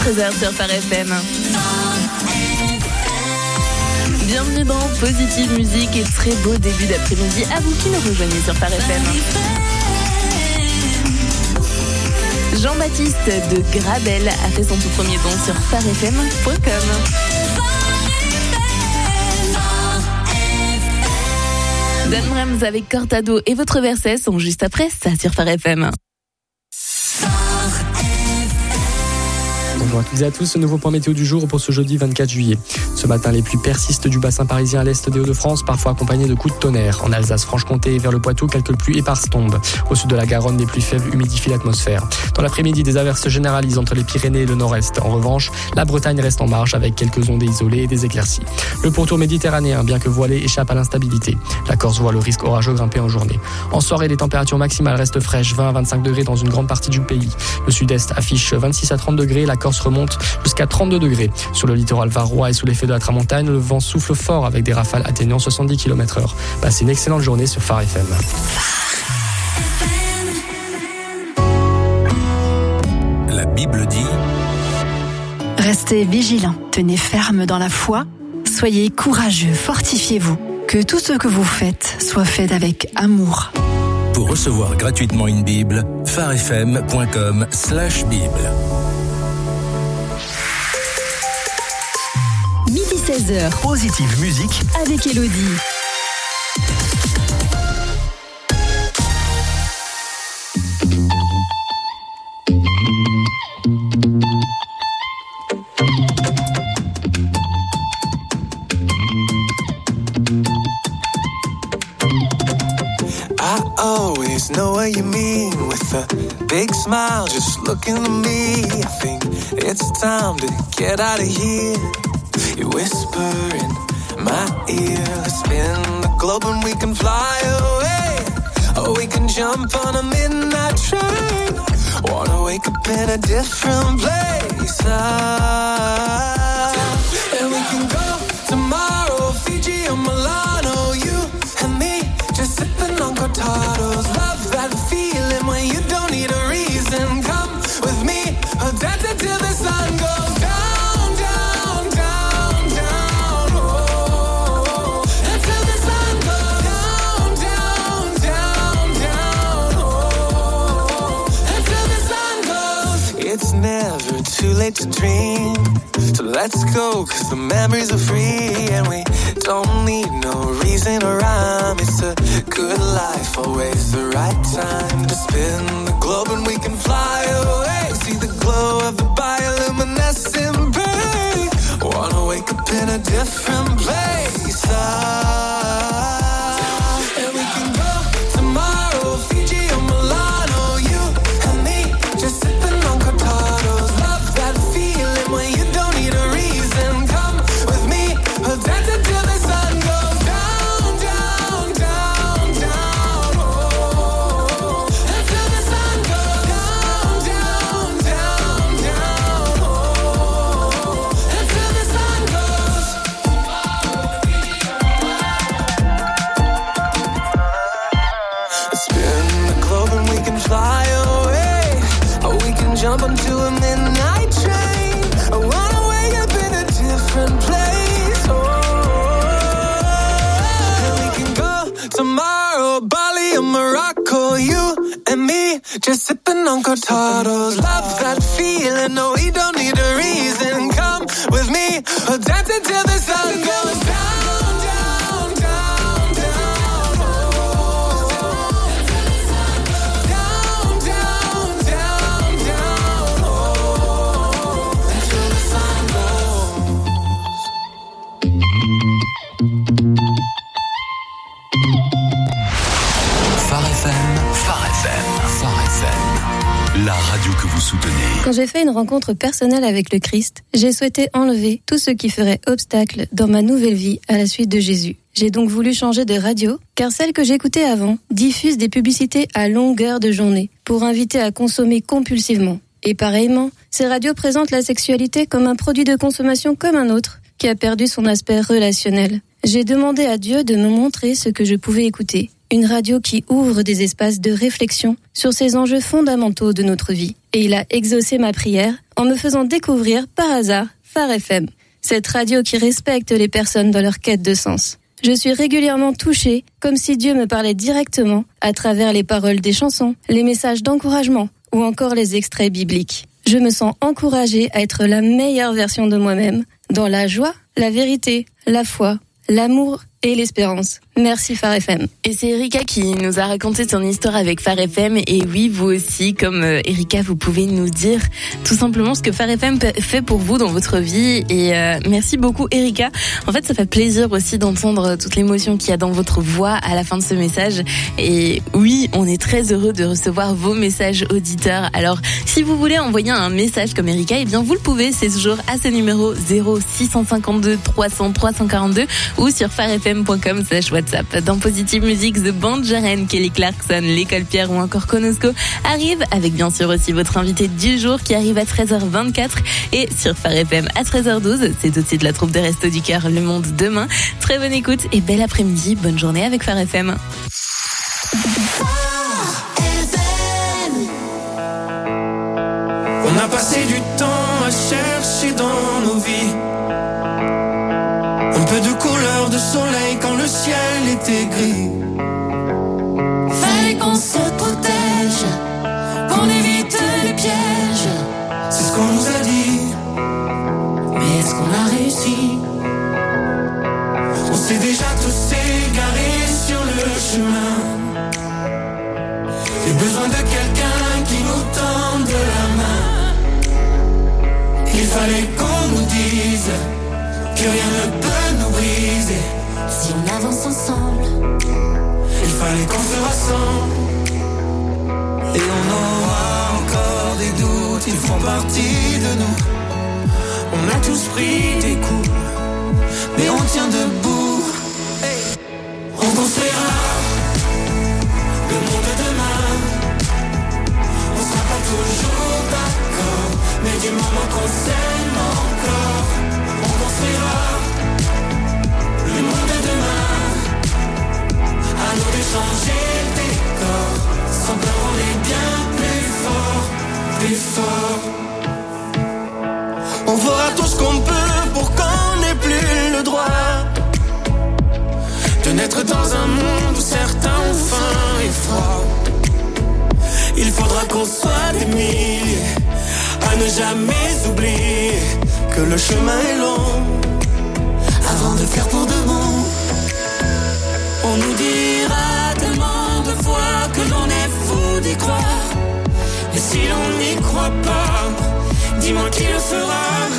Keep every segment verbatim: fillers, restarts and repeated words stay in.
treize heures sur Phare F M. Bienvenue dans Positive Musique et très beau début d'après-midi à vous qui nous rejoignez sur Phare F M. Jean-Baptiste de Grabel a fait son tout premier don sur phare f m point com. Dan Brems avec Cortado et votre verset sont juste après ça sur Phare F M. Bonjour à toutes et à tous, ce nouveau point météo du jour pour ce jeudi vingt-quatre juillet. Ce matin, les pluies persistent du bassin parisien à l'est des Hauts-de-France, parfois accompagnées de coups de tonnerre. En Alsace-Franche-Comté et vers le Poitou, quelques pluies éparses tombent. Au sud de la Garonne, des pluies faibles humidifient l'atmosphère. Dans l'après-midi, des averses généralisent entre les Pyrénées et le nord-est. En revanche, la Bretagne reste en marche avec quelques ondées isolées et des éclaircies. Le pourtour méditerranéen, bien que voilé, échappe à l'instabilité. La Corse voit le risque orageux grimper en journée. En soirée, les températures maximales restent fraîches, vingt à vingt-cinq degrés dans une grande partie du pays. Le sud-est affiche vingt-six à trente degrés, la Corse remonte jusqu'à trente-deux degrés. Sur le littoral varois et sous l'effet de la tramontane, le vent souffle fort avec des rafales atteignant soixante-dix kilomètres heure. Passez une excellente journée sur Phare F M. La Bible dit: Restez vigilants, tenez ferme dans la foi, soyez courageux, fortifiez-vous. Que tout ce que vous faites soit fait avec amour. Pour recevoir gratuitement une Bible, pharefm point com slash Bible. Midi seize heures. Positive Musique avec Elodie. I always know what you mean with a big smile, just looking at me. I think it's time to get out of here. You whisper in my ear, let's spin the globe and we can fly away. Or we can jump on a midnight train. Wanna wake up in a different place. Ah, and we can go tomorrow, Fiji or Milano. You and me, just sipping on cortados. Love that feeling when you don't need a reason. Come with me, or dance until the sun goes down. It's never too late to dream. So let's go, cause the memories are free. And we don't need no reason or rhyme. It's a good life, always the right time to spin the globe and we can fly away. See the glow of the bioluminescent bay. Wanna wake up in a different place. Ah, and we can go tomorrow, Fiji or Milano. You and me, just sipping on cortados. Love that feeling when you don't need a reason. Come with me, we'll dance until the sun goes down, down, down, down. Oh, until the sun goes down, down, down, down. Oh, until the sun goes. Spin the globe and we can fly away. Or we can jump onto a midnight train. I wanna wake up in a different place. Oh, and we can go tomorrow, Bali or Morocco. You and me, just sipping on cortados. Love that feeling, no, we don't need a reason. Come with me, we'll dance until the sun goes down. Phare F M, Phare F M, Phare F M, la radio que vous soutenez. Quand j'ai fait une rencontre personnelle avec le Christ, j'ai souhaité enlever tout ce qui ferait obstacle dans ma nouvelle vie à la suite de Jésus. J'ai donc voulu changer de radio, car celle que j'écoutais avant diffuse des publicités à longueur de journée pour inviter à consommer compulsivement. Et pareillement, ces radios présentent la sexualité comme un produit de consommation comme un autre, qui a perdu son aspect relationnel. J'ai demandé à Dieu de me montrer ce que je pouvais écouter. une radio qui ouvre des espaces de réflexion sur ces enjeux fondamentaux de notre vie. Et il a exaucé ma prière en me faisant découvrir par hasard Phare F M, cette radio qui respecte les personnes dans leur quête de sens. Je suis régulièrement touchée, comme si Dieu me parlait directement à travers les paroles des chansons, les messages d'encouragement ou encore les extraits bibliques. Je me sens encouragée à être la meilleure version de moi-même, dans la joie, la vérité, la foi, l'amour et l'espérance. Merci Phare F M. Et c'est Erika qui nous a raconté son histoire avec Phare F M. Et oui, vous aussi, comme euh, Erika, vous pouvez nous dire tout simplement ce que Phare F M fait pour vous dans votre vie. Et euh, merci beaucoup Erika. En fait, ça fait plaisir aussi d'entendre toute l'émotion qu'il y a dans votre voix à la fin de ce message. Et oui, on est très heureux de recevoir vos messages auditeurs. Alors, si vous voulez envoyer un message comme Erika, eh bien vous le pouvez. C'est toujours à ce numéro zéro six cent cinquante-deux trois cents trois cent quarante-deux ou sur pharefm point com slash WhatsApp. Dans Positive Music, The Band Jaren, Kelly Clarkson, L'École Pierre ou encore Konosko arrive avec bien sûr aussi votre invité du jour qui arrive à treize heures vingt-quatre et sur Phare F M à treize heures douze. C'est aussi de la troupe des Restos du Cœur, Le Monde demain. Très bonne écoute et bel après-midi. Bonne journée avec Phare F M. On a passé du temps à chercher dans nos vies un peu de couleur de soleil quand le ciel était gris. Fallait qu'on se protège, qu'on évite les pièges. C'est ce qu'on nous a dit, mais est-ce qu'on a réussi? on s'est déjà tous égarés sur le chemin. J'ai besoin de quelqu'un qui nous tende la main. Il fallait qu'on nous dise que rien ne peut nous briser. Si on avance ensemble, il fallait qu'on se rassemble. Et on aura encore des doutes, ils font partie de nous. On a tous pris des coups, mais on tient debout. Hey. On construira le monde de demain. On sera pas toujours d'accord, mais du moment qu'on s'aime encore, on construira le monde de demain. À nous d'échanger le décor, sans peur on est bien plus fort, plus fort. On fera tout ce qu'on peut pour qu'on n'ait plus le droit de naître dans un monde où certains ont faim et froid. Il faudra qu'on soit des milliers à ne jamais oublier que le chemin est long avant de faire pour de bon. On nous dira tellement de fois que l'on est fou d'y croire. Mais si l'on n'y croit pas, dis-moi qui le fera.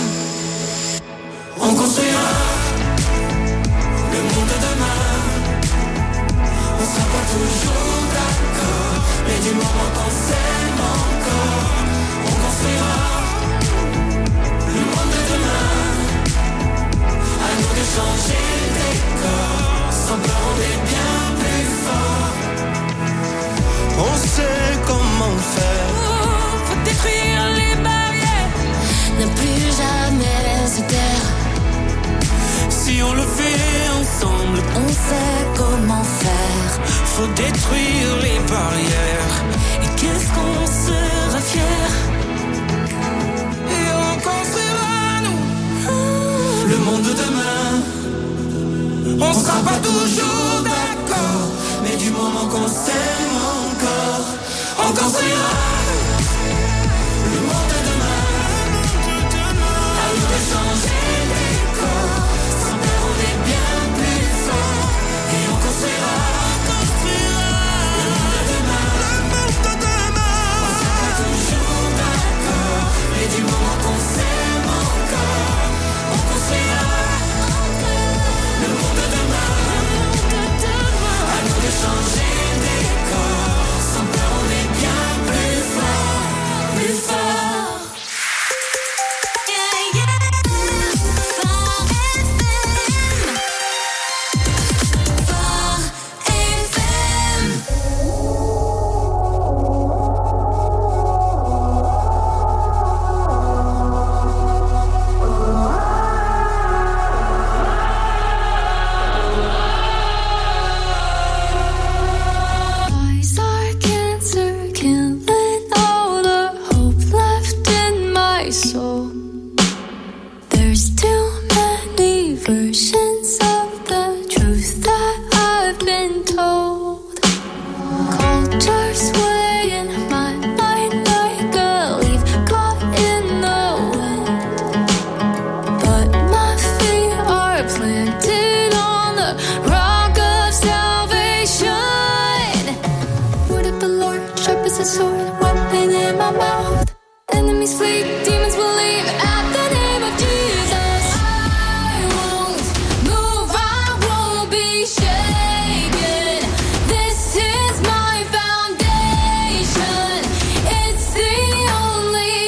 On construira le monde de demain. On sera pas toujours d'accord, mais du moment qu'on s'aime encore, on construira le monde de demain. À nous de changer le décor, sans peur on est bien plus fort. On sait comment faire. oh, faut détruire les barrières, ne plus jamais se taire. Si on le fait ensemble, On sait comment faire. faut détruire les barrières. Et qu'est-ce qu'on sera fier? Et on construira, nous, le monde de demain. On sera pas toujours d'accord, mais du moment qu'on s'aime encore, on construira le monde de demain. À nous de changer le décor, sans peur on est bien plus fort. Et on construira, construira le monde de demain. Le monde de demain. On sera pas toujours d'accord, mais du moment qu'on s'aime encore, on construira le monde de demain. À nous de changer le décor, sans peur on est bien plus It's a sword, weapon in my mouth. Enemies flee, demons will leave at the name of Jesus. I won't move, I won't be shaken. This is my foundation. It's the only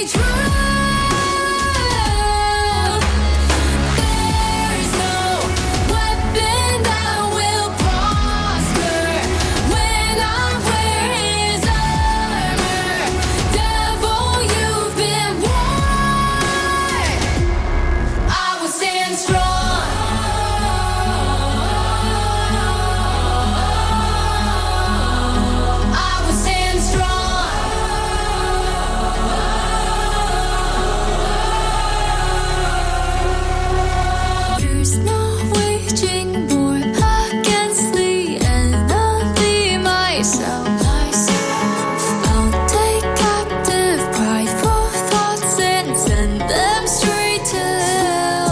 truth. There's no weapon that will prosper when I wear his armor. Devil, you've been warned. I will stand strong. I will stand strong. There's no waging war against the enemy, myself. I'll take captive prideful thoughts and send them straight to hell.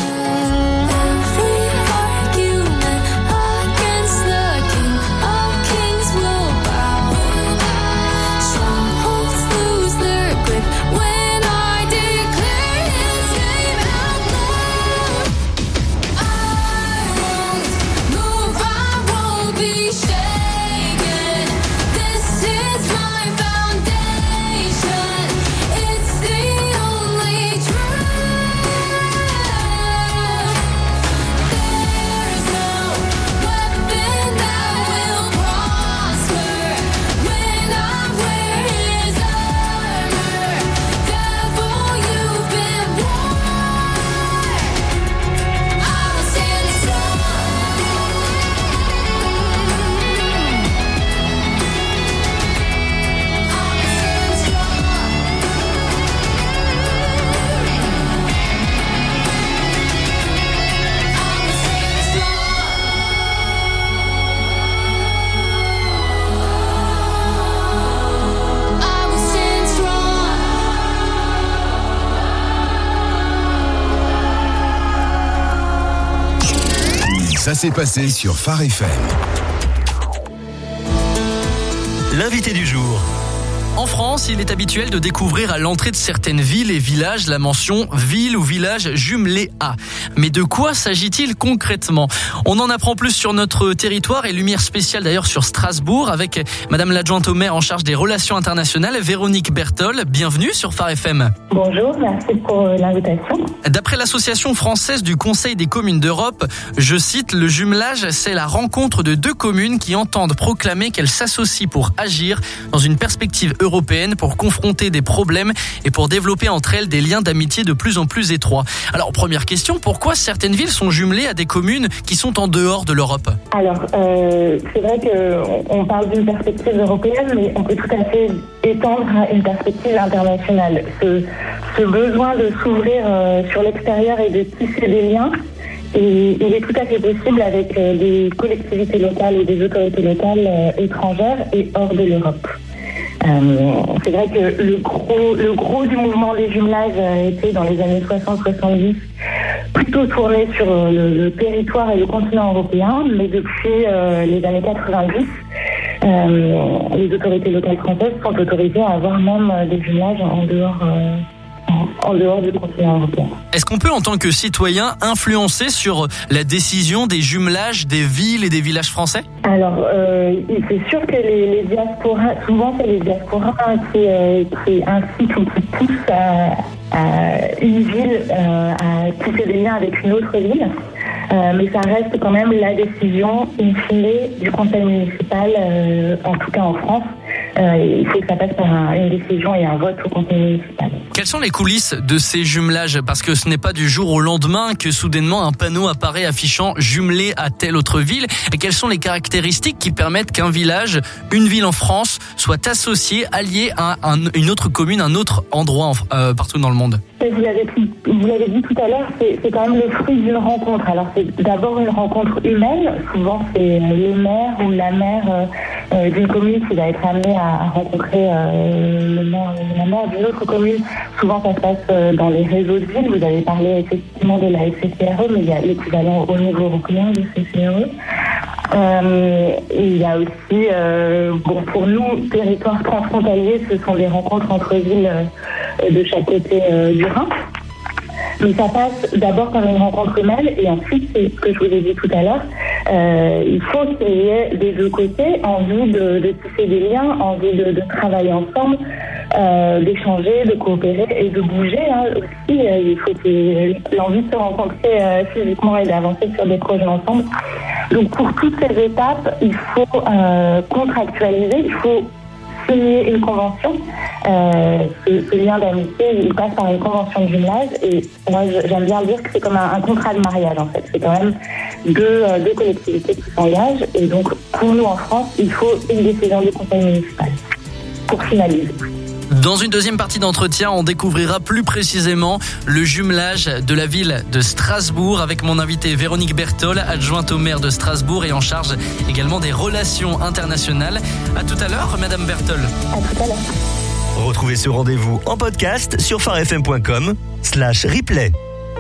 Every argument against the King of Kings will bow. Strongholds lose their grip when I declare his name out loud. I won't move, I won't be shaken. This is my foundation. It's the only truth. There's no weapon that will prosper when I wear his armor. Devil, you've been warned. I will stand strong. Ça s'est passé sur Phare F M. L'invité du jour. En France, il est habituel de découvrir à l'entrée de certaines villes et villages la mention ville ou village jumelé à. Mais de quoi s'agit-il concrètement ? On en apprend plus sur notre territoire et lumière spéciale d'ailleurs sur Strasbourg avec Madame l'adjointe au maire en charge des relations internationales, Véronique Bertol. Bienvenue sur Phare F M. Bonjour, merci pour l'invitation. D'après l'Association française du Conseil des communes d'Europe, je cite, le jumelage, c'est la rencontre de deux communes qui entendent proclamer qu'elles s'associent pour agir dans une perspective européenne pour confronter des problèmes et pour développer entre elles des liens d'amitié de plus en plus étroits. Alors, première question, pourquoi certaines villes sont jumelées à des communes qui sont en dehors de l'Europe ? Alors, euh, c'est vrai qu'on parle d'une perspective européenne, mais on peut tout à fait étendre à une perspective internationale. Ce, ce besoin de s'ouvrir euh, sur l'extérieur et de tisser des liens, et il est tout à fait possible avec euh, des collectivités locales et des autorités locales euh, étrangères et hors de l'Europe. Euh, c'est vrai que le gros, le gros du mouvement des jumelages a été dans les années soixante soixante-dix plutôt tourné sur le, le territoire et le continent européen, mais depuis euh, les années quatre-vingt-dix, euh, les autorités locales françaises sont autorisées à avoir même des jumelages en dehors euh, en dehors du continent européen. Est-ce qu'on peut, en tant que citoyen, influencer sur la décision des jumelages des villes et des villages français ? Alors, euh, c'est sûr que les, les diasporas, souvent c'est les diasporas qui, euh, qui incitent ou qui poussent à, à une ville euh, à tisser des liens avec une autre ville. Euh, mais ça reste quand même la décision in fine du conseil municipal, euh, en tout cas en France. Euh, il faut que ça passe par un, une décision et un vote au conseil municipal. Quelles sont les coulisses de ces jumelages ? Parce que ce n'est pas du jour au lendemain que soudainement un panneau apparaît affichant jumelé à telle autre ville. Et quelles sont les caractéristiques qui permettent qu'un village, une ville en France, soit associé, allié à un, une autre commune, un autre endroit en, euh, partout dans le monde ? Vous l'avez, vous l'avez dit tout à l'heure, c'est, c'est quand même le fruit d'une rencontre. Alors c'est d'abord une rencontre humaine. Souvent c'est le maire ou la maire euh, d'une commune qui va être amené à, à rencontrer euh, le maire, la maire d'une autre commune. Souvent ça se passe euh, dans les réseaux de ville. Vous avez parlé effectivement de la F C C R E, mais il y a l'équivalent au niveau européen de C C R E. Euh, et il y a aussi, euh, bon, pour nous, territoires transfrontaliers, ce sont des rencontres entre villes euh, de chaque côté euh, du Rhin. Mais ça passe d'abord par une rencontre humaine et ensuite, c'est ce que je vous ai dit tout à l'heure, euh, il faut qu'il y ait des deux côtés envie de, de tisser des liens, envie de, de travailler ensemble, euh, d'échanger, de coopérer et de bouger hein, aussi. Euh, il faut qu'il y ait l'envie de se rencontrer euh, physiquement et d'avancer sur des projets ensemble. Donc pour toutes ces étapes, il faut euh, contractualiser, il faut signer une convention. Euh, ce, ce lien d'amitié, il passe par une convention de jumelage et moi j'aime bien dire que c'est comme un, un contrat de mariage en fait. C'est quand même deux, euh, deux collectivités qui s'engagent et donc pour nous en France, il faut une décision du conseil municipal pour finaliser. Dans une deuxième partie d'entretien, on découvrira plus précisément le jumelage de la ville de Strasbourg avec mon invité Véronique Bertol, adjointe au maire de Strasbourg et en charge également des relations internationales. À tout à l'heure, Madame Bertol. À tout à l'heure. Retrouvez ce rendez-vous en podcast sur farfm point com slash replay.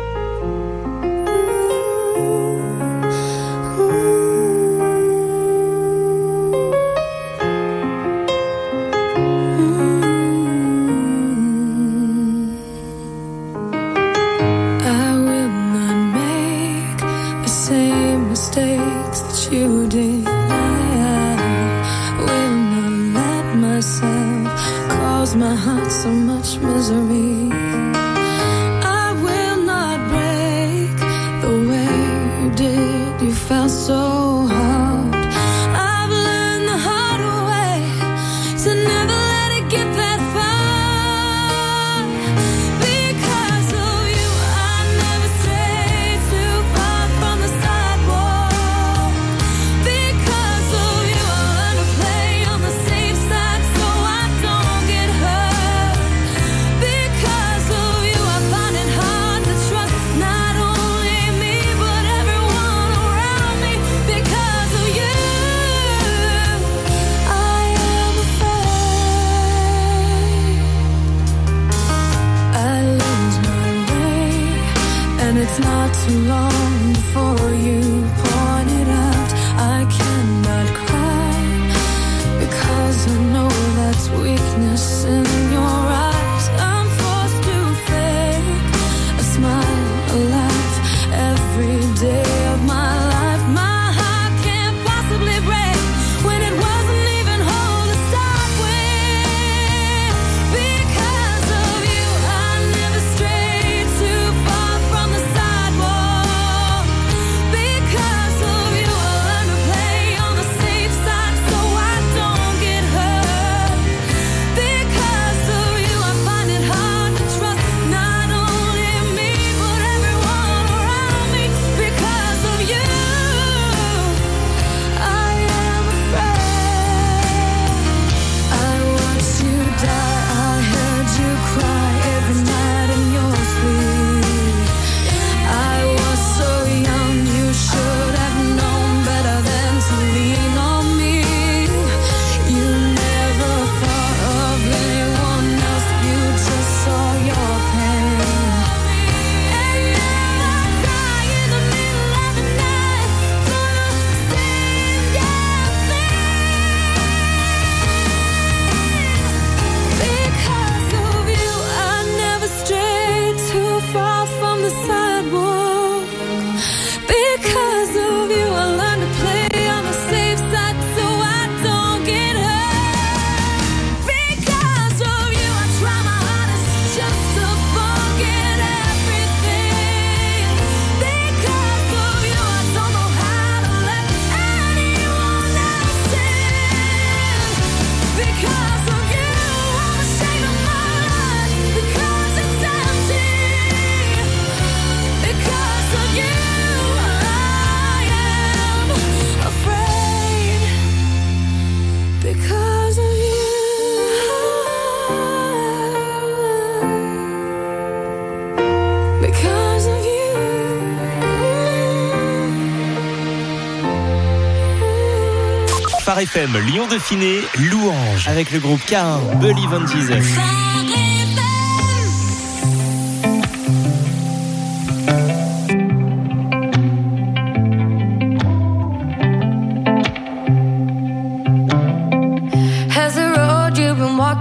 Phare F M Lyon Dauphiné, Louange avec le groupe K un, Believe on Jesus.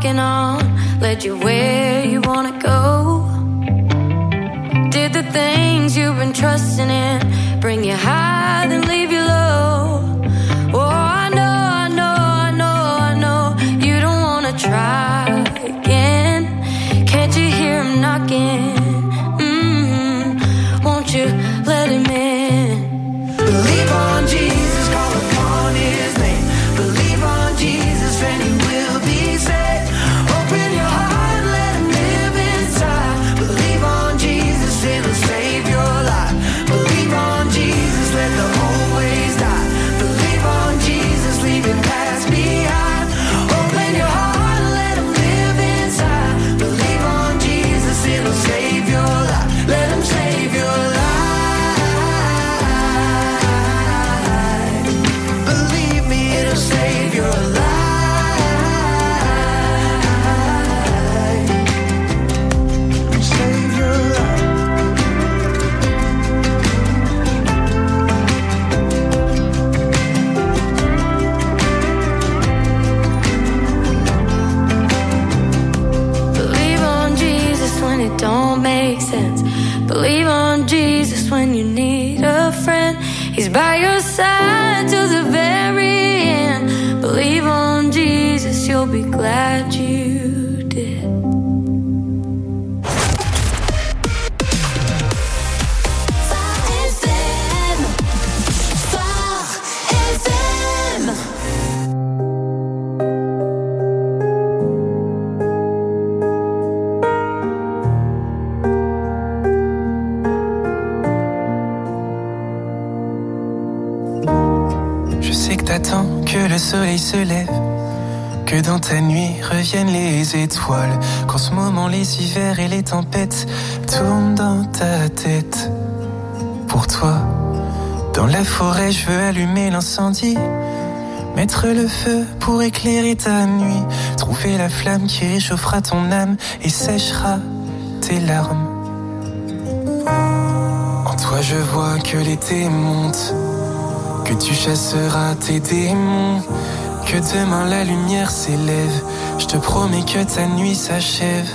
walking on, led you where you wanna go. Did the things you've been trusting in, bring you high then leave you low. Oh, I know, I know, I know, I know, you don't wanna try again. Can't you hear him knocking? Mm-hmm. Won't you let him in? Believe on Jesus, call upon his name. Believe on Jesus and you will be saved. Open your heart, let him live inside. Believe on Jesus, it'll save your life. Believe on Jesus, let the old ways die. Believe on Jesus, leave your past behind. Open your heart, let him live inside. Believe on Jesus, it'll save your life. Let him save your life. Believe me, it'll save your life. Save your life. Believe on Jesus when it don't make sense. Believe on Jesus when you need a friend. He's by your side till the very end. Believe on Jesus, you'll be glad you did. Je sais que t'attends que le soleil se lève, que dans ta nuit reviennent les étoiles, qu'en ce moment les hivers et les tempêtes tournent dans ta tête. Pour toi, dans la forêt je veux allumer l'incendie, mettre le feu pour éclairer ta nuit, trouver la flamme qui réchauffera ton âme et séchera tes larmes. En toi je vois que l'été monte, que tu chasseras tes démons, que demain la lumière s'élève. Je te promets que ta nuit s'achève.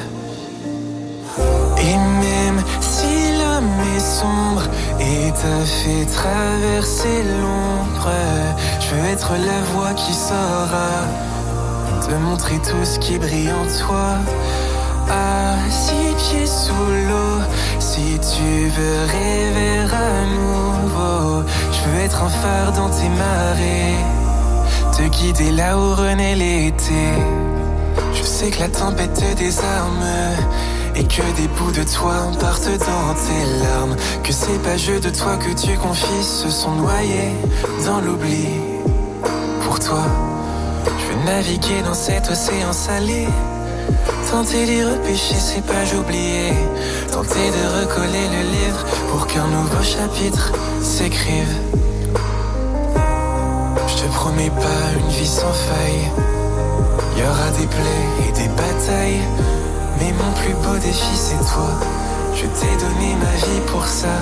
Et même si l'homme est sombre et t'a fait traverser l'ombre, je veux être la voix qui saura te montrer tout ce qui brille en toi. À six pieds sous l'eau, si tu veux rêver à nouveau, je veux être un phare dans tes marées, te guider là où renaît l'été. Je sais que la tempête te désarme et que des bouts de toi partent dans tes larmes, que ces pages de toi que tu confies se sont noyées dans l'oubli. Pour toi, je veux naviguer dans cet océan salé, tenter d'y repêcher ces pages oubliées, tenter de recoller le livre pour qu'un nouveau chapitre s'écrive. Je te promets pas une vie sans faille, y aura des plaies et des batailles, mais mon plus beau défi c'est toi. Je t'ai donné ma vie pour ça.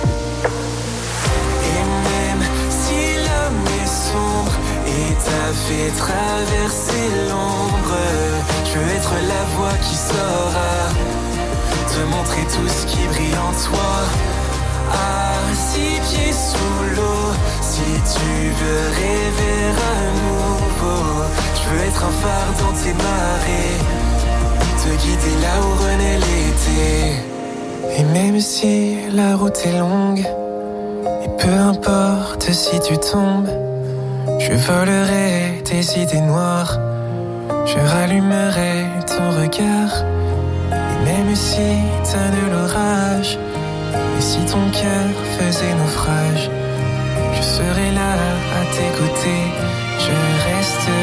Et même si l'homme est sombre et t'a fait traverser l'ombre, je veux être la voix qui saura te montrer tout ce qui brille en toi. À six pieds sous l'eau, si tu veux rêver à nouveau, je veux être un phare dans tes marées, te guider là où renaît l'été. Et même si la route est longue, et peu importe si tu tombes, je volerai tes idées noires, je rallumerai ton regard. Et même si t'as de l'orage, et si ton cœur faisait naufrage, je serai là à tes côtés, je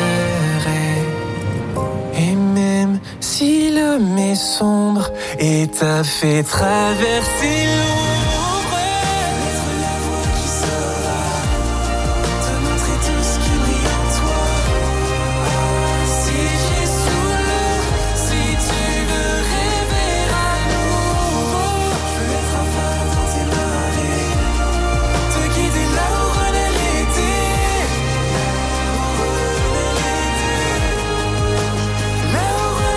resterai. Et même si l'homme est sombre et t'a fait traverser l'ombre, être la voix qui saura te montrer tout ce qui brille en toi. Si j'ai sous l'eau, si tu veux rêver à nouveau, je veux être un phare dans tes marées, te guider là où renaît l'été. Là où renaît l'été. Là où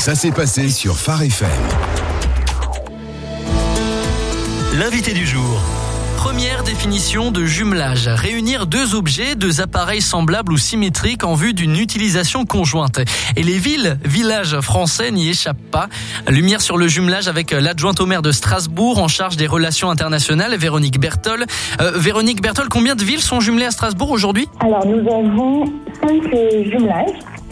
Ça s'est passé sur Phare F M. L'invité du jour. Première définition de jumelage. Réunir deux objets, deux appareils semblables ou symétriques en vue d'une utilisation conjointe. Et les villes, villages français n'y échappent pas. Lumière sur le jumelage avec l'adjointe au maire de Strasbourg en charge des relations internationales, Véronique Bertol. Euh, Véronique Bertol, combien de villes sont jumelées à Strasbourg aujourd'hui ? Alors, nous avons cinq jumelages.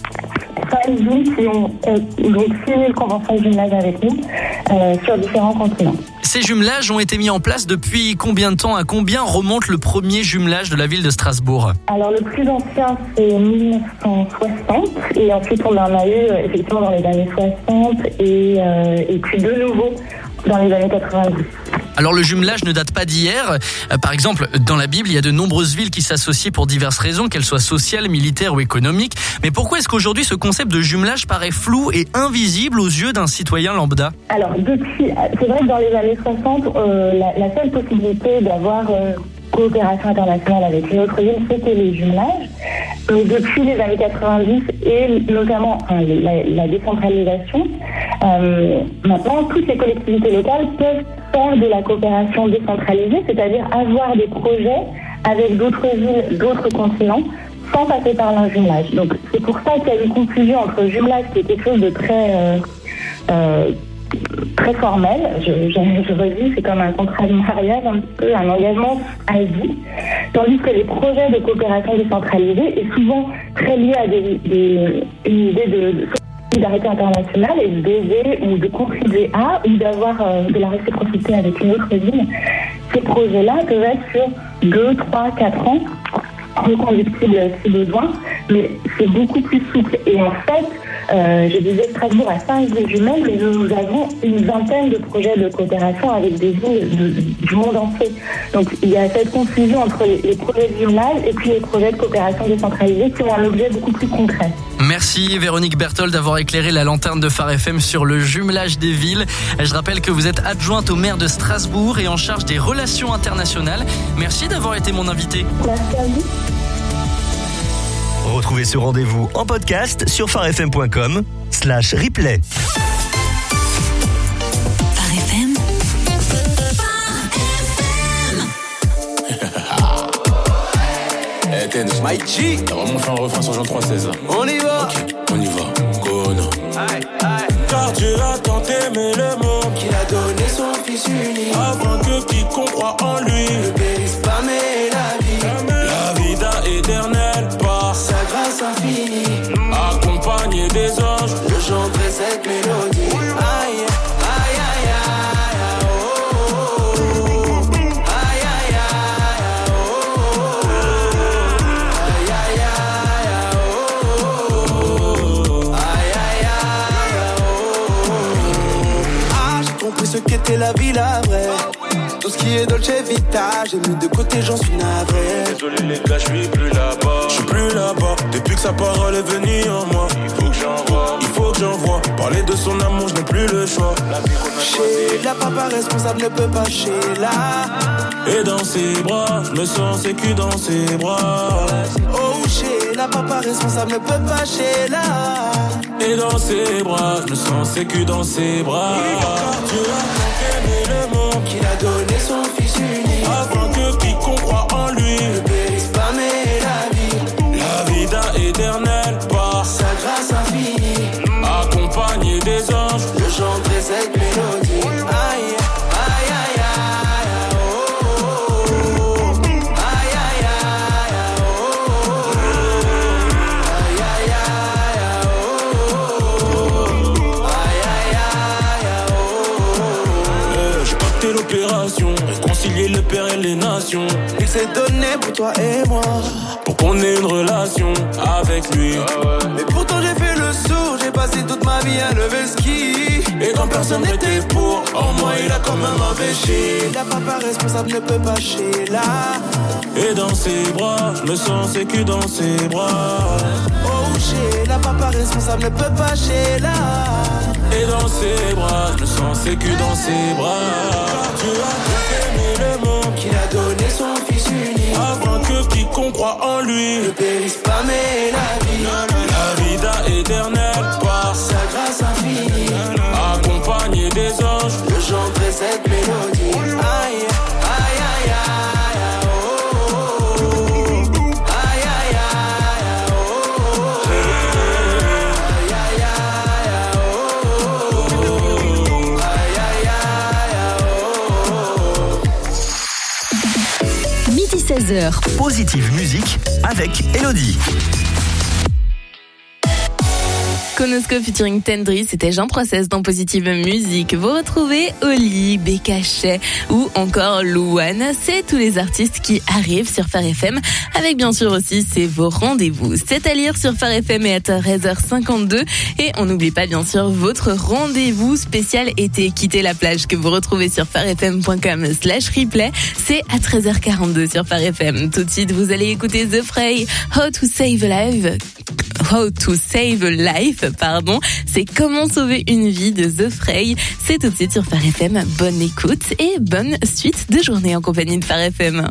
Cinq villes qui ont euh, donc signé le convention de jumelage avec nous euh, sur différents continents. Ces jumelages ont été mis en place depuis combien de temps ? À combien remonte le premier jumelage de la ville de Strasbourg ? Alors le plus ancien c'est dix-neuf cent soixante et ensuite on en a eu effectivement dans les années soixante et, euh, et puis de nouveau dans les années quatre-vingt-dix. Alors le jumelage ne date pas d'hier. Euh, par exemple, dans la Bible, il y a de nombreuses villes qui s'associent pour diverses raisons, qu'elles soient sociales, militaires ou économiques. Mais pourquoi est-ce qu'aujourd'hui ce concept de jumelage paraît flou et invisible aux yeux d'un citoyen lambda ? Alors depuis, c'est vrai que dans les années soixante, euh, la, la seule possibilité d'avoir euh, coopération internationale avec une autre ville, c'était les jumelages. Mais depuis les années quatre-vingt-dix et notamment enfin, la, la décentralisation, euh, maintenant toutes les collectivités locales peuvent faire de la coopération décentralisée, c'est-à-dire avoir des projets avec d'autres villes, d'autres continents, sans passer par un jumelage. Donc c'est pour ça qu'il y a une confusion entre jumelage, qui est quelque chose de très euh, euh, très formel. Je, je, je redis, c'est comme un contrat de mariage, un petit peu un engagement à vie, tandis que les projets de coopération décentralisée est souvent très lié à des, des, une idée de, de solidarité internationale et d'aider ou de contribuer à ou d'avoir euh, de la réciprocité avec une autre ville. Ces projets-là peuvent être sur deux, trois, quatre ans, reconductibles si besoin, mais c'est beaucoup plus souple. Et en fait, euh, je disais Strasbourg a cinq villes jumelles, mais nous avons une vingtaine de projets de coopération avec des villes de, du monde entier. Donc il y a cette confusion entre les, les projets de jumelage et puis les projets de coopération décentralisée qui ont un objet beaucoup plus concret. Merci Véronique Bertol d'avoir éclairé la lanterne de Phare F M sur le jumelage des villes. Je rappelle que vous êtes adjointe au maire de Strasbourg et en charge des relations internationales. Merci d'avoir été mon invité. Merci à vous. Retrouvez ce rendez-vous en podcast sur pharefm.com slash replay. Phare F M. Hey, Ten, my G. T'as vraiment fait un refrain sur Jean trois seize. On y va. Ok, on y va. Go, no. Car Dieu a tant aimé le monde qu'il a donné son fils unique, afin que quiconque croit en lui ne périsse pas mais la vie. La vida éternelle par sa grâce infinie, accompagné des anges, je chanterai cette mélodie. Aïe, aïe, aïe, aïe, oh, oh, oh. Aïe, aïe, aïe, oh, oh, oh. Aïe, aïe, aïe, oh, oh, oh. Aïe, aïe, aïe, oh, oh, oh. Ah, j'ai compris ce qu'était la vie, la vraie. Tout ce qui est Dolce Vita, j'ai mis de côté, j'en suis navré. Désolé les gars, je suis plus là-bas. Je suis plus là-bas, depuis que sa parole est venue en moi. Il faut que j'envoie, il faut que j'envoie. Parler de son amour, je n'ai plus le choix. La vie qu'on a choisie, la papa responsable ne peut pas Sheila. Et dans ses bras, je me sens sécu dans ses bras. Oh Sheila, papa responsable ne peut pas Sheila. Et dans ses bras, je me sens sécu dans ses bras. Car tu as tant aimé le monde qu'il a donné son fils unique, afin que quiconque croit en lui ne périsse pas mais la vie. La vida éternelle par sa grâce infinie, accompagné des anges, je chanterai cette mélodie. Aïe, aïe, aïe, aïe, oh, oh, oh. Aïe, aïe, aïe, oh, oh, oh. Aïe, aïe, aïe, oh, oh, oh. Aïe, aïe, aïe, oh, oh, oh. J'ai pacté l'opération, réconcilier le père et les nations. Il s'est donné pour toi et moi, pour qu'on ait une relation avec lui. Mais pourtant j'ai fait le sourd, j'ai passé toute ma vie à lever le ski. Et quand personne n'était pour, en moi il a quand même investi. La papa responsable ne peut pas Sheila. Et dans ses bras, je me sens sécu dans ses bras. Oh Sheila, papa responsable ne peut pas Sheila. Et dans ses bras, je me sens sécu dans ses bras. Car tu as tant aimé le monde qu'il a donné son fils unique, afin que quiconque croit en lui ne périsse pas mais la vie. La vida éternelle par sa grâce infinie, avec mélodie. Aïe, aïe, aïe, aïe, oh, oh, oh. Aïe, aïe, aïe, oh, oh, oh. Aïe, aïe, aïe, oh, oh, oh. Aïe, aïe, aïe, oh, oh. Midi seize heures. Positive musique avec Elodie. Konosko featuring Tendry, c'était Jean Process dans Positive Musique. Vous retrouvez Oli, Bécachet ou encore Louane. C'est tous les artistes qui arrivent sur Phare F M avec bien sûr aussi c'est vos rendez-vous. C'est à lire sur Phare F M et à treize heures cinquante-deux. Et on n'oublie pas bien sûr votre rendez-vous spécial été quitter la plage que vous retrouvez sur farfm point com slash replay. C'est à treize heures quarante-deux sur Phare F M. Tout de suite, vous allez écouter The Fray, How to Save a Life. How to Save a Life, pardon. C'est Comment sauver une vie de The Fray. C'est tout de suite sur Phare F M. Bonne écoute et bonne suite de journée en compagnie de Phare F M.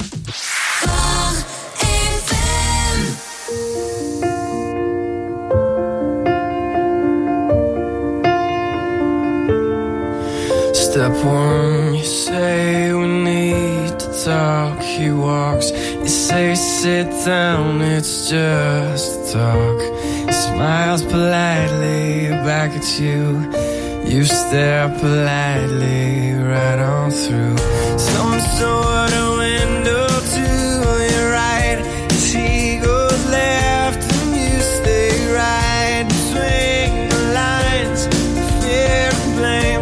Step one, you say we need to talk. He walks, you say sit down, it's just talk. He smiles politely back at you. You stare politely right on through some sort of window to your right. As he goes left and you stay right between the lines, fear and blame.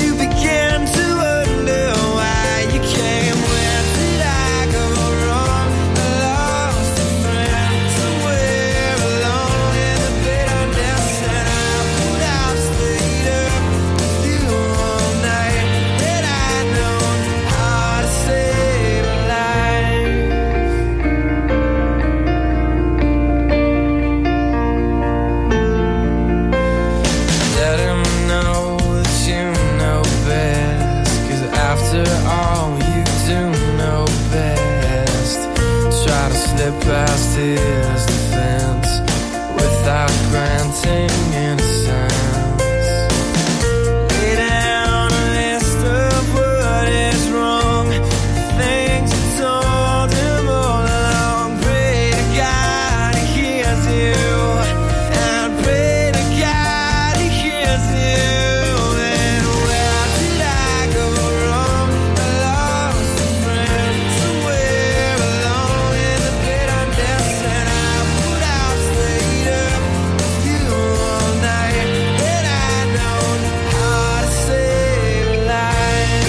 Past his defense without granting innocence. Lay down a list of what is wrong, things you told him all along. Pray to God he hears you, and pray to God he hears you. And where did I go wrong? I lost a friend somewhere along in the bitterness, and I would have stayed up with you all night. And I know how to save a life.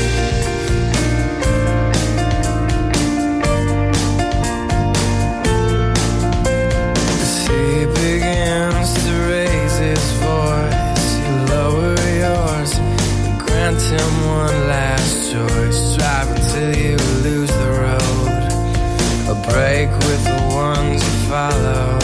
As he begins to raise his voice, you lower yours and grant him one last choice. Drive until you lose the road, a break with the ones you follow.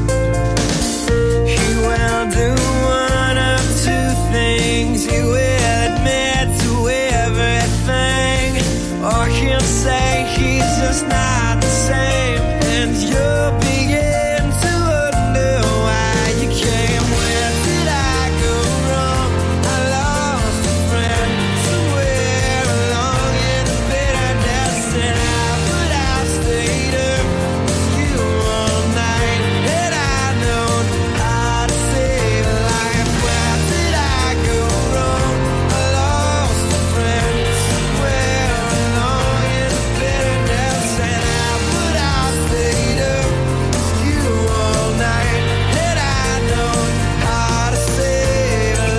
He will do one of two things. He will admit to everything, or he'll say he's just not the same. And you'll begin to wonder why you came. Where did I go wrong? I lost a friend somewhere along in the bitterness, and I would have stayed up with you all night. And I know how to save a life. Where did I go wrong? I lost a friend somewhere along in the bitterness, and I would have stayed up with you all night. And I know how to save a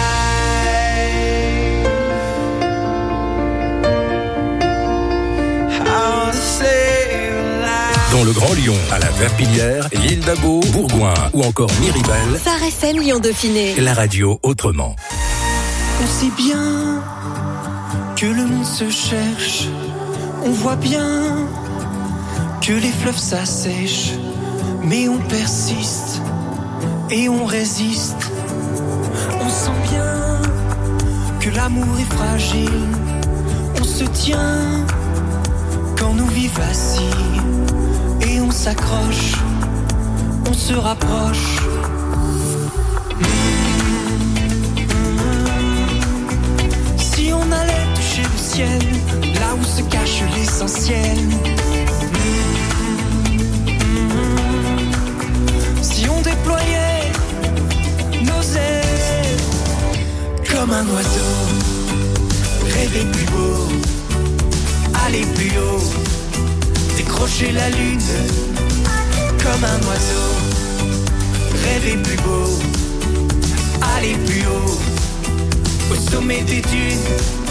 life. How to save a life. Dans le Grand Lyon, à la Verpillière, l'île d'Abo, Bourgoin ou encore Miribel, Phare F M Lyon Dauphiné. la radio autrement. On sait bien que le monde se cherche. On voit bien que les fleuves s'assèchent, mais on persiste et on résiste. On sent bien que l'amour est fragile. On se tient quand nos vies vacillent, et on s'accroche, on se rapproche. Si on allait toucher le ciel, là où se cache l'essentiel. Si on déployait nos ailes comme un oiseau, rêver plus beau, aller plus haut, décrocher la lune comme un oiseau, rêver plus beau, aller plus haut, au sommet des dunes.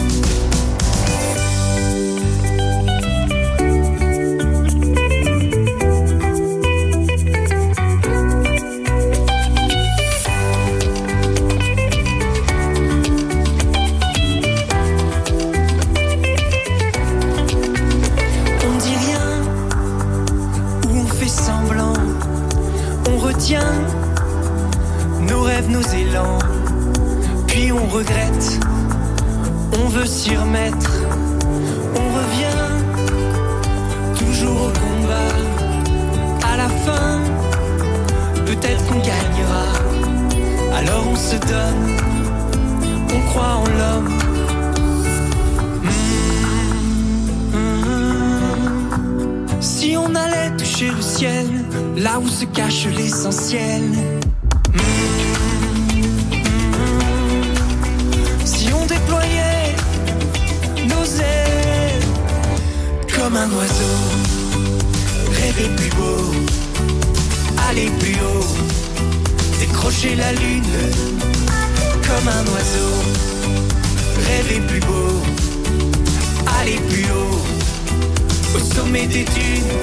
Nos rêves, nos élans, puis on regrette, on veut s'y remettre, on revient toujours au combat. À la fin, peut-être qu'on gagnera, alors on se donne, on croit en l'homme. Mmh, mmh. Si on allait toucher le ciel, là où se cache l'essentiel. Mmh, mmh. Si on déployait nos ailes comme un oiseau, rêver plus beau, aller plus haut, décrocher la lune comme un oiseau, rêver plus beau, aller plus haut, au sommet des dunes.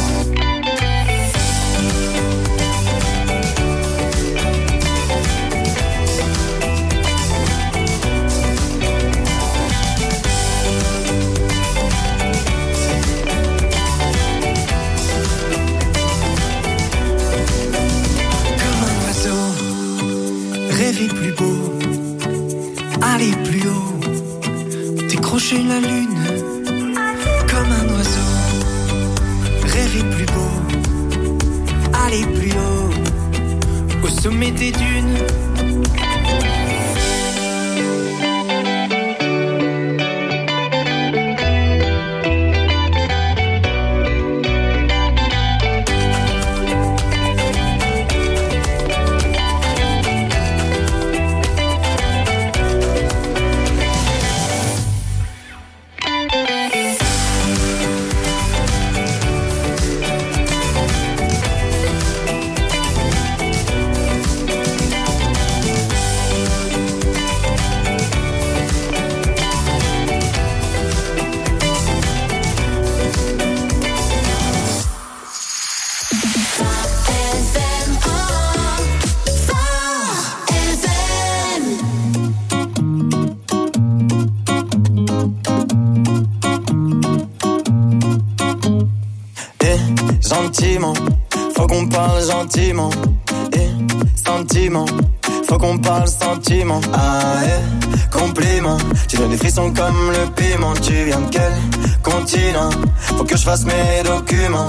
Rêver plus beau, aller plus haut, décrocher la lune comme un oiseau. Rêver plus beau, aller plus haut, au sommet des dunes. Faut qu'on parle gentiment. Et sentiment, faut qu'on parle sentiment. Ah et compliment, tu donnes des frissons comme le piment. Tu viens de quel continent? Faut que je fasse mes documents.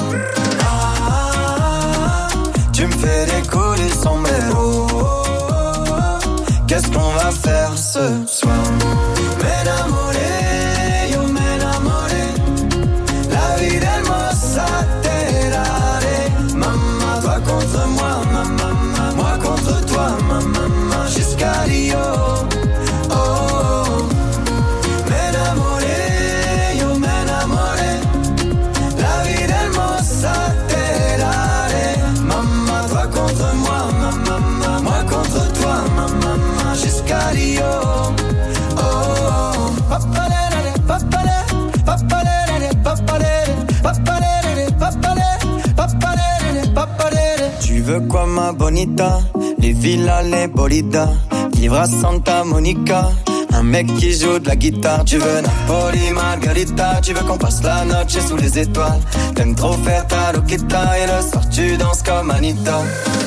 Ah, tu me fais décoller le sombrero. Qu'est-ce qu'on va faire ce soir? M'enamoré, yo m'enamoré. La vie d'hermosa. Contre moi, ma maman, moi contre toi, ma maman, jusqu'à Rio. Oh, oh, m'enamoré, yo m'enamoré. La vie d'hermosa te daré. Maman, toi contre moi, ma maman, moi contre toi, ma maman, jusqu'à Rio. Oh, oh, papalere, papalere, papalere, papalere, papalere, papalere, papalere, papalere. Tu veux quoi ma bonita? Les villas, les bolidas, vivre à Santa Monica, un mec qui joue de la guitare. Tu veux Napoli, Margarita, tu veux qu'on passe la noche sous les étoiles. T'aimes trop faire ta loquita et le soir tu danses comme Anita.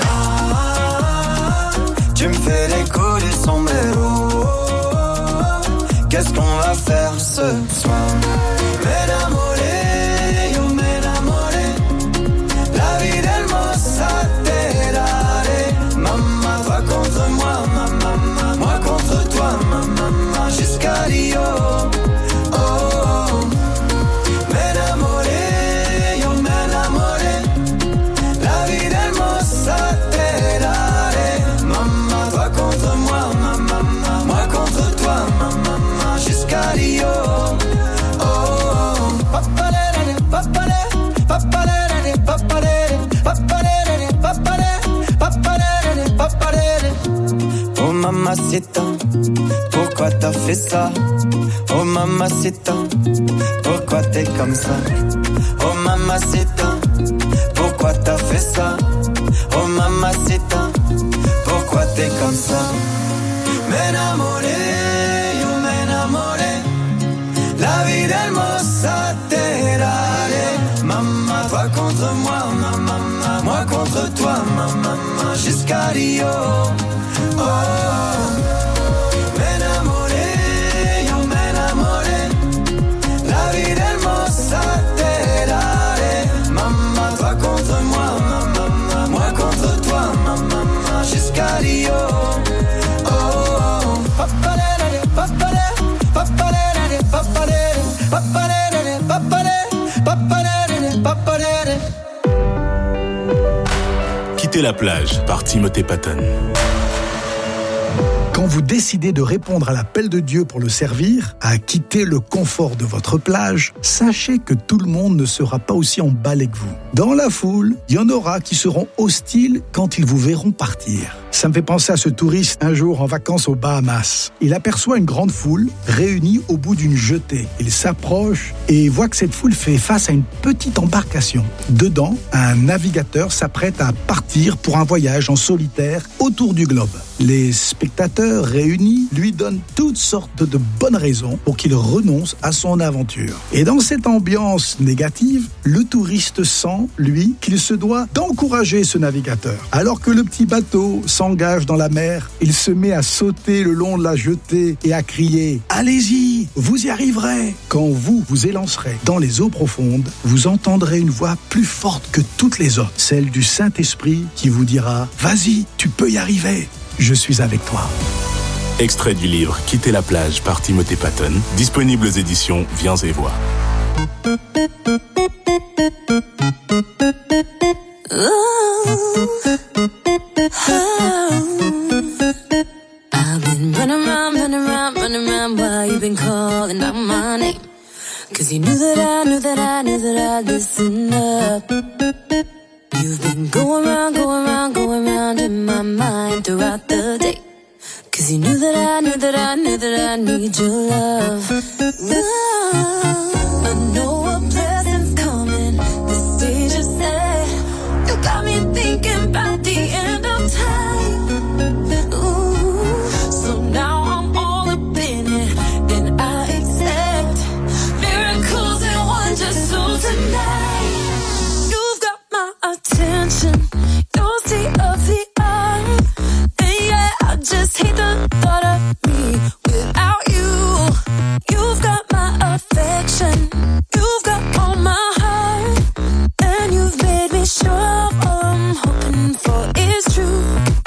Ah, tu me fais décoller le sombrero. Qu'est-ce qu'on va faire ce soir? M'enamoré, yo m'enamoré. La vie d'hermosa te daré. Maman, toi contre moi, ma maman, moi contre toi, ma maman, jusqu'à Rio. Oh, mamacita, pourquoi t'as fait ça? Oh mamacita, pourquoi t'es comme ça? Oh mamacita, pourquoi t'as fait ça? Oh mamacita, pourquoi t'es comme ça? M'enamoré, yo m'enamoré, la vida hermosa te daré. Maman, toi contre moi, maman, moi contre toi, maman, jusqu'à Rio. Oh, m'enamoré, yo m'enamoré, la vida hermosa te daré. Maman, toi contre moi, maman, moi contre toi, maman, jusqu'à Rio. Quitter la plage par Timothée Patton. Quand vous décidez de répondre à l'appel de Dieu pour le servir, à quitter le confort de votre plage, sachez que tout le monde ne sera pas aussi emballé que vous. Dans la foule, il y en aura qui seront hostiles quand ils vous verront partir. Ça me fait penser à ce touriste un jour en vacances aux Bahamas. Il aperçoit une grande foule réunie au bout d'une jetée. Il s'approche et voit que cette foule fait face à une petite embarcation. Dedans, un navigateur s'apprête à partir pour un voyage en solitaire autour du globe. Les spectateurs réunis lui donnent toutes sortes de bonnes raisons pour qu'il renonce à son aventure. Et dans cette ambiance négative, le touriste sent, lui, qu'il se doit d'encourager ce navigateur. Alors que le petit bateau s'engage dans la mer, il se met à sauter le long de la jetée et à crier « Allez-y, vous y arriverez !» Quand vous vous élancerez dans les eaux profondes, vous entendrez une voix plus forte que toutes les autres, celle du Saint-Esprit qui vous dira « Vas-y, tu peux y arriver, je suis avec toi !» Extrait du livre Quitter la plage par Timothée Patton, disponible aux éditions Viens et Vois. I've been running around, running around, running around while you've been calling out my name. Cause you knew that I, knew that I, knew that I'd listen up. You've been going around, going around, going around in my mind throughout the day. Cause you knew that I, knew that I, knew that I need your love. Love. I know a blessing's coming, the stage is set. You got me thinking about the end of time. Ooh, so now I'm all up in it, and I accept miracles and wonders. So tonight, you've got my attention, you're state of the art. And yeah, I just hate the thought of me without you. You've got my affection, you've got all my heart, and you've made me sure all I'm hoping for is true.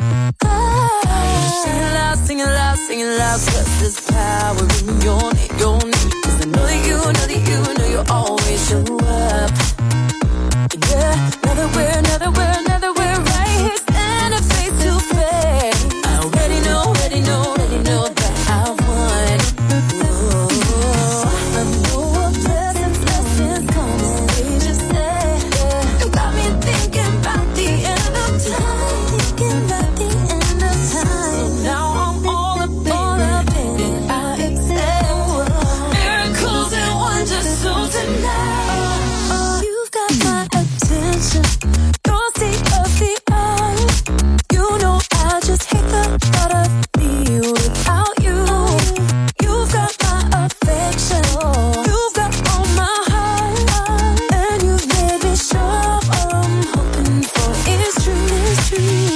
Ah, sing it loud, sing it loud, sing it loud, 'cause there's power in your name, your name. 'Cause I know that you, know that you, know you always show up. And yeah, now that we're, now that we're, now that we're right here standing face to face, I already know, already know, already know that I've won. Ooh, I know a blessing, blessing's coming. They just said, yeah, you got me thinking about the end of time, thinking about the end of time. So now I'm all up, all up in it. I accept miracles and wonders. So tonight, you've got my attention, your state of the art. You know I just hate the thought of me without you. You've got my affection, you've got all my heart, and you've made me sure all I'm hoping for is true, is true.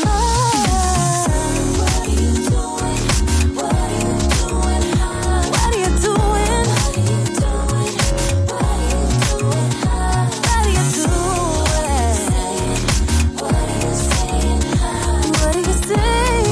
What are you doing? What are you doing? What are you doing? What are you doing? What are you doing? What are you doing? What are you saying? What are you saying?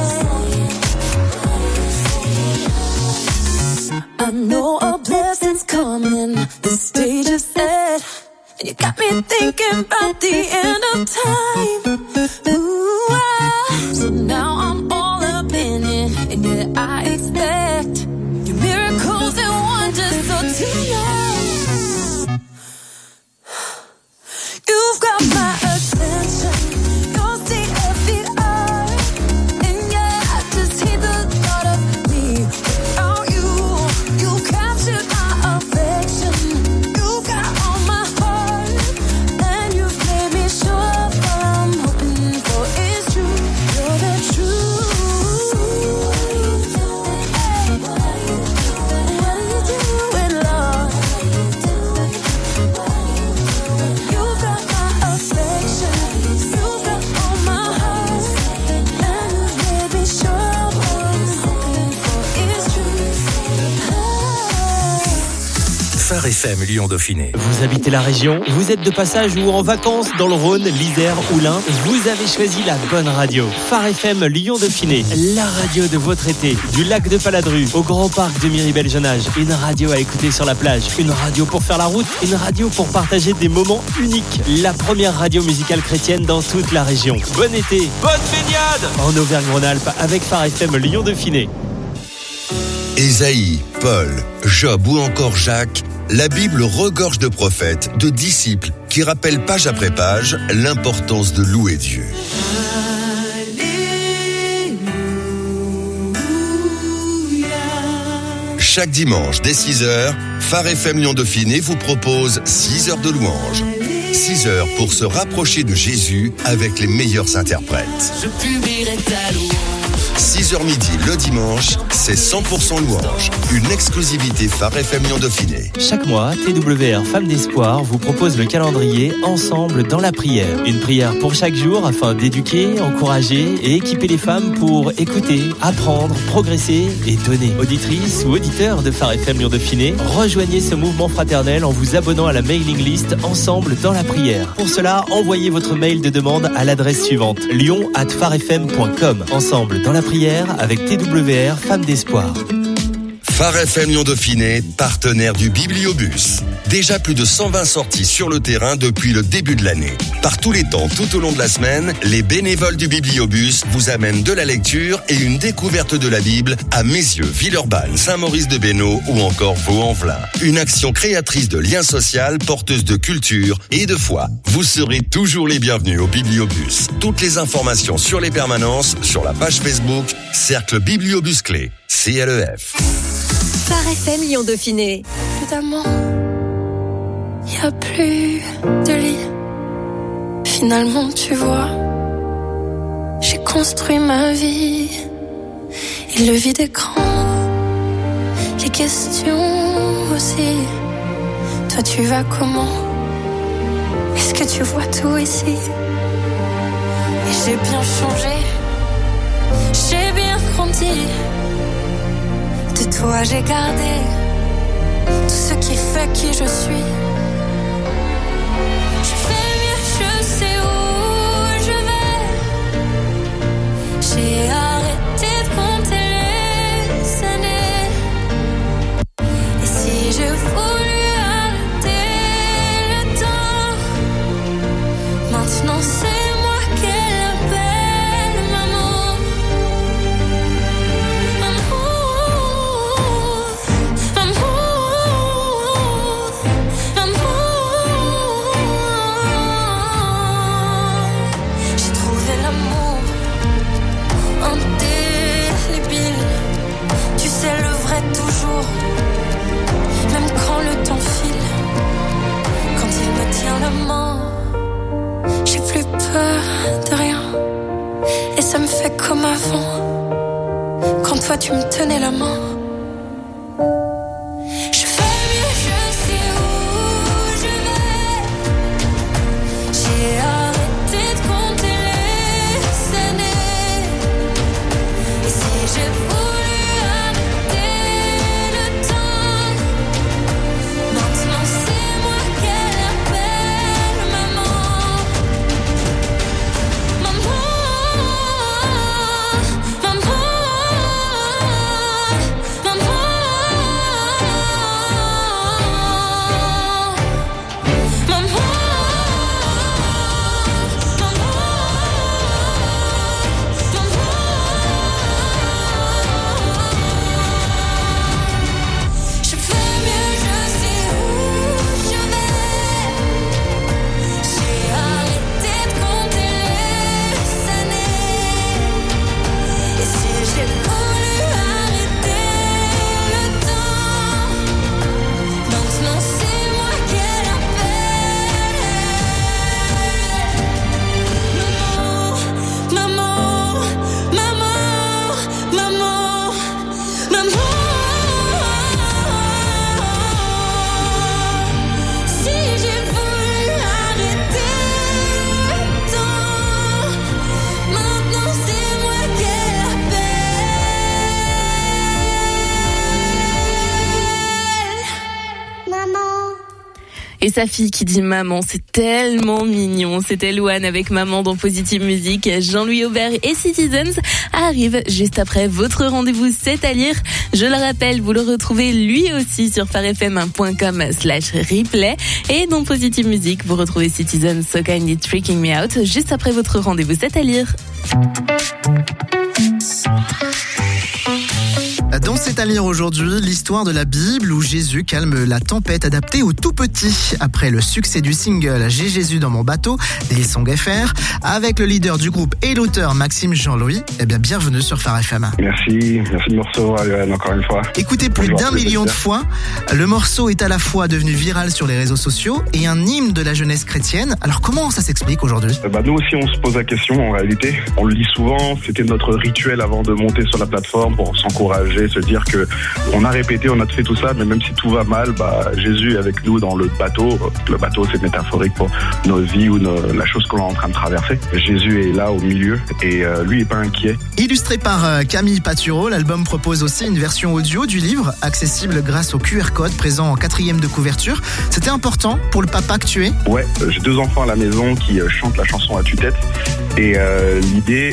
I know a blessing's coming, the stage is set, and you got me thinking about the end of time. Ooh, ah. So now I'm all up in it, and yeah, I expect your miracles and wonders. So tonight, you've got my attention, your state of the art, and yeah, I just hate the F M Lyon Dauphiné. Vous habitez la région, vous êtes de passage ou en vacances dans le Rhône, l'Isère ou l'Ain, vous avez choisi la bonne radio. Phare F M Lyon Dauphiné, la radio de votre été. Du lac de Paladru au grand parc de Miribel-Jonage. Une radio à écouter sur la plage, une radio pour faire la route, une radio pour partager des moments uniques. La première radio musicale chrétienne dans toute la région. Bon été, bonne baignade en Auvergne-Rhône-Alpes avec Phare F M Lyon Dauphiné. Ésaïe, Paul, Job ou encore Jacques, la Bible regorge de prophètes, de disciples qui rappellent page après page l'importance de louer Dieu. Chaque dimanche dès six heures, Phare F M Lyon Dauphiné vous propose six heures de louanges. six heures pour se rapprocher de Jésus avec les meilleurs interprètes. Je publierai ta louange. six heures midi le dimanche, c'est cent pour cent louange. Une exclusivité Phare F M Lyon Dauphiné. Chaque mois, T W R Femmes d'Espoir vous propose le calendrier Ensemble dans la prière. Une prière pour chaque jour afin d'éduquer, encourager et équiper les femmes pour écouter, apprendre, progresser et donner. Auditrices ou auditeurs de Phare F M Lyon Dauphiné, rejoignez ce mouvement fraternel en vous abonnant à la mailing list Ensemble dans la prière. Pour cela, envoyez votre mail de demande à l'adresse suivante lyon arobase phare f m point com. Ensemble dans la prière avec T W R Femmes d'Espoir. Phare F M Lyon Dauphiné, partenaire du Bibliobus. Déjà plus de cent vingt sorties sur le terrain depuis le début de l'année. Par tous les temps, tout au long de la semaine, les bénévoles du Bibliobus vous amènent de la lecture et une découverte de la Bible à Mézieux, Villeurbanne, Saint-Maurice-de-Bénaud ou encore Vaux-en-Velin. Une action créatrice de lien social, porteuse de culture et de foi. Vous serez toujours les bienvenus au Bibliobus. Toutes les informations sur les permanences sur la page Facebook Cercle Bibliobus Clé, C L E F. Phare F M Lyon Dauphiné. Évidemment, y a plus de lit. Finalement, tu vois, j'ai construit ma vie. Et le vide est grand, les questions aussi. Toi, tu vas comment? Est-ce que tu vois tout ici? Et j'ai bien changé, j'ai bien grandi. De toi j'ai gardé tout ce qui fait qui je suis. Je fais mieux, je sais où je vais. J'ai arrêté de compter les années. Et si je voulais arrêter le temps, maintenant c'est moi qu'elle appelle maman. Toujours, même quand le temps file, quand il me tient la main, j'ai plus peur de rien, et ça me fait comme avant, quand toi tu me tenais la main. Je fais mieux, je sais où je vais, j'ai arrêté de compter les années, et si j'ai voulu Et sa fille qui dit maman, c'est tellement mignon. C'était Louane avec maman dans Positive Musique. Jean-Louis Aubert et Citizens arrivent juste après votre rendez-vous C'est à lire. Je le rappelle, vous le retrouvez lui aussi sur farfm point com slash replay. Et dans Positive Musique, vous retrouvez Citizens So Kindly Tricking Me Out juste après votre rendez-vous C'est à lire. Dans C'est à lire aujourd'hui, l'histoire de la Bible où Jésus calme la tempête, adaptée aux tout petits. Après le succès du single J'ai Jésus dans mon bateau d'Hillsong F R, avec le leader du groupe et l'auteur Maxime Jean-Louis, eh bien bienvenue sur Phare F M. Merci, merci de me recevoir Yoann, encore une fois. Écoutez plus Bonjour, d'un million de fois, le morceau est à la fois devenu viral sur les réseaux sociaux et un hymne de la jeunesse chrétienne. Alors comment ça s'explique aujourd'hui ? Bah nous aussi on se pose la question en réalité. On le dit souvent, c'était notre rituel avant de monter sur la plateforme pour s'encourager, se dire que on a répété, on a fait tout ça, mais même si tout va mal, bah Jésus est avec nous dans le bateau. Le bateau c'est métaphorique pour nos vies ou nos, la chose que l'on est en train de traverser. Jésus est là au milieu et euh, lui est pas inquiet. Illustré par euh, Camille Patureau, l'album propose aussi une version audio du livre, accessible grâce au Q R code présent en quatrième de couverture. C'était important pour le papa que tu es ? Ouais, j'ai deux enfants à la maison qui euh, chantent la chanson à tue-tête et euh, l'idée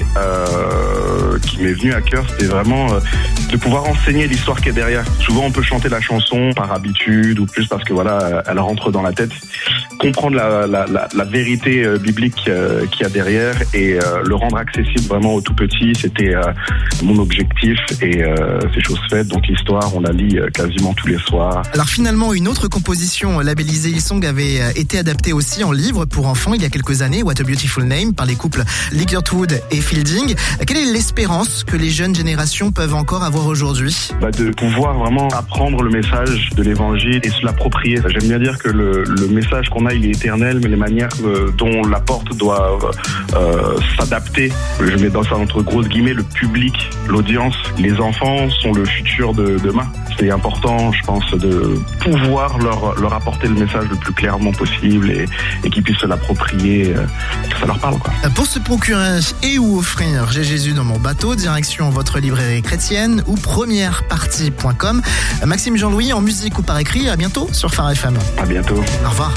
euh, qui m'est venue à cœur, c'était vraiment euh, de pouvoir enseigner l'histoire qui est derrière. Souvent on peut chanter la chanson par habitude ou plus parce que voilà, elle rentre dans la tête. Comprendre la, la, la, la vérité euh, biblique euh, qu'il y a derrière et euh, le rendre accessible vraiment aux tout petits, c'était euh, mon objectif et euh, c'est chose faite. Donc l'histoire, on la lit euh, quasiment tous les soirs. Alors finalement, une autre composition labellisée Hillsong avait été adaptée aussi en livre pour enfants il y a quelques années, What a Beautiful Name, par les couples Ligertwood et Fielding. Quelle est l'espérance que les jeunes générations peuvent encore avoir aujourd'hui ? Bah de pouvoir vraiment apprendre le message de l'évangile et se l'approprier. J'aime bien dire que le, le message qu'on a, il est éternel, mais les manières euh, dont on l'apporte doivent euh, s'adapter. Je mets dans ça entre grosses guillemets le public, l'audience. Les enfants sont le futur de demain. C'est important, je pense, de pouvoir leur, leur apporter le message le plus clairement possible et, et qu'ils puissent se l'approprier, euh, que ça leur parle, quoi. Pour se procurer et ou offrir J'ai Jésus dans mon bateau, direction votre librairie chrétienne ou première partie point com. Maxime Jean-Louis, en musique ou par écrit, à bientôt sur Phare F M. À bientôt. Au revoir.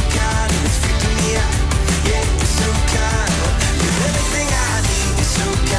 So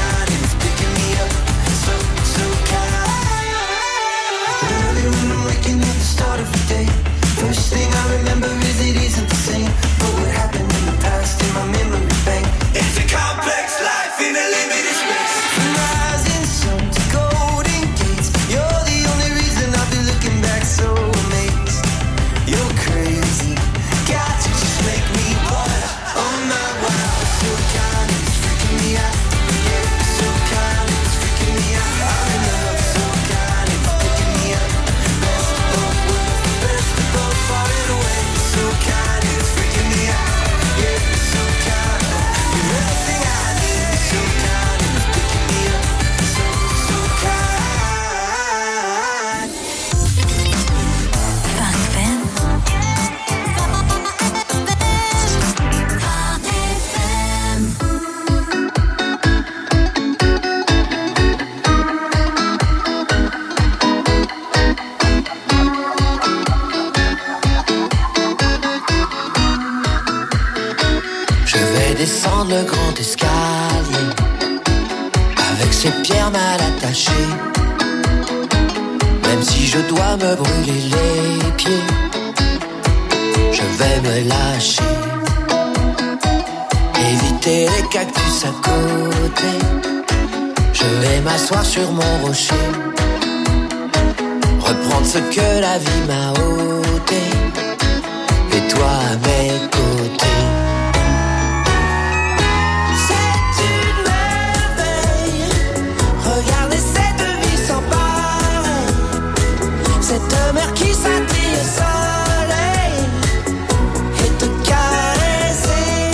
lâcher. Même si je dois me brûler les pieds, je vais me lâcher. Éviter les cactus à côté, je vais m'asseoir sur mon rocher. Reprendre ce que la vie m'a ôté, et toi à mes côtés. C'est une merveille, regardez cette vie sans pareil. Cette mer qui scintille au soleil et te caresser.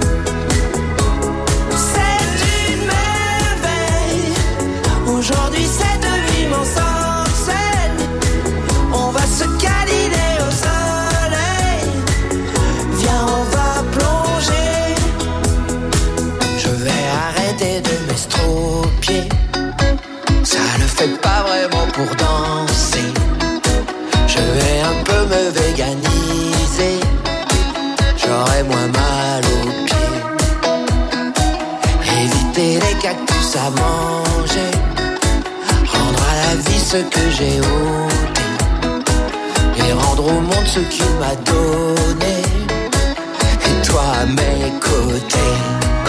C'est une merveille, aujourd'hui cette vie m'ensorcelle. On va se câliner au soleil, viens on va plonger. Je vais arrêter de m'estropier, ça ne fait pas vraiment pour danser. Je vais un peu me véganiser, j'aurai moins mal aux pieds. Éviter les cactus à manger, rendre à la vie ce que j'ai ôté, et rendre au monde ce qu'il m'a donné, et toi à mes côtés.